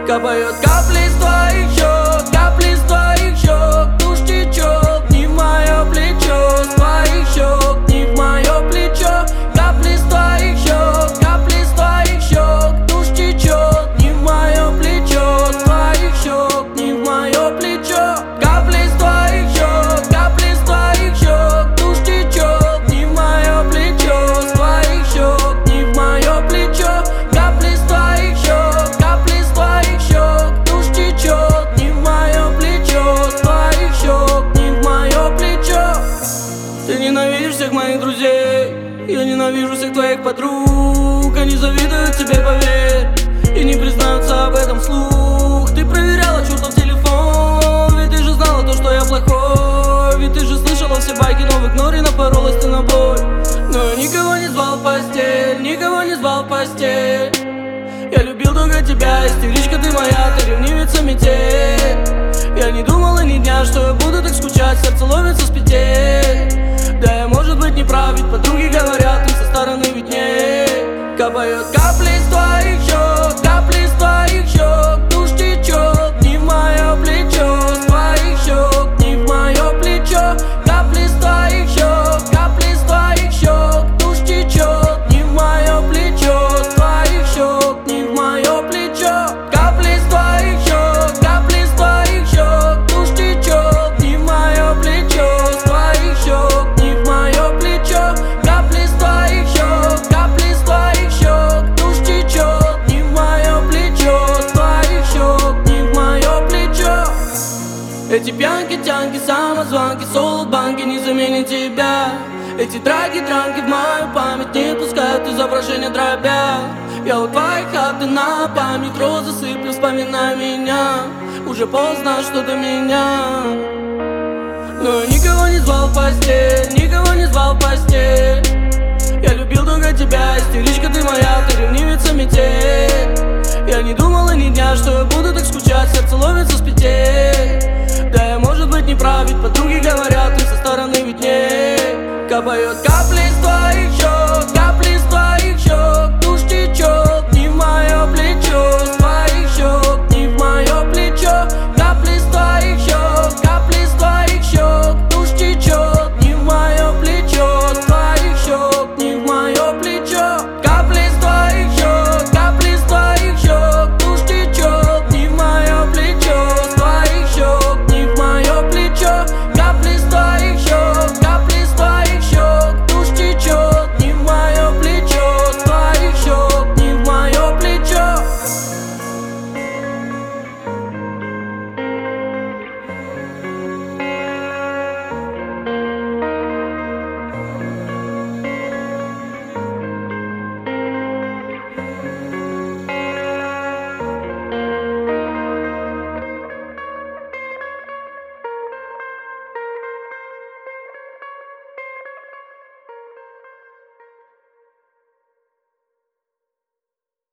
Капают капли с твоих щек, капли с твоих щек. Тушь течет не в мое плечо, с твоих щек не в мое плечо. Капли с твоих щек, капли с твоих щек. Тушь течет не в мое плечо, с твоих щек не в мое плечо. Капли с твоих щек, капли с твоих щек. Тушь течет не в мое плечо, с твоих щек не в мое плечо. Капли с твоих щек, капли с твоих щек. Тушь течет не в мое плечо, с твоих щек не в мое плечо. Ты ненавидишь всех моих друзей, я ненавижу всех твоих подруг. Они завидуют тебе, поверь, и не признаются об этом вслух. Ты проверяла чертов телефон, ведь ты же знала то, что я плохой. Ведь ты же слышала все байки, но в игноре напоролась ты на бой. Но я никого не звал в постель, никого не звал в постель. Я любил только тебя, истеричка ты моя, ты ревнивица метель. Я не думала ни дня, что я буду так скучать, сердце ловится с петель. Да я, может быть, не прав, ведь подруги говорят, им со стороны виднее. Капают капли с твоих щек, капли с твоих щек. Тушь течет не в мое плечо, с твоих щек не в мое плечо. Капли с твоих щек, капли с твоих щек. Тушь течет не в мое плечо, с твоих щек не в мое плечо. Капли с твоих щек, капли с твоих щек. Тушь течет не в мое плечо, с твоих щек не в мое плечо. Капли с твоих щек, капли с твоих щек. Тушь течет не в мое плечо, с твоих щек не в мое плечо. Эти пьянки, тянки, самозванки, солод-банки не заменят тебя. Эти драки, дранки в мою память не пускают изображения дробя. Я у твоей хаты на память розы сыплю, вспоминай меня. Уже поздно, что до меня. Но я никого не звал в постель, никого не звал в постель. Я любил только тебя, истеричка ты моя, ты ревнивица метель. Я не думала ни дня, что я буду так скучать, сердце ловится с петель. Да я, может быть, не прав, ведь подруги говорят,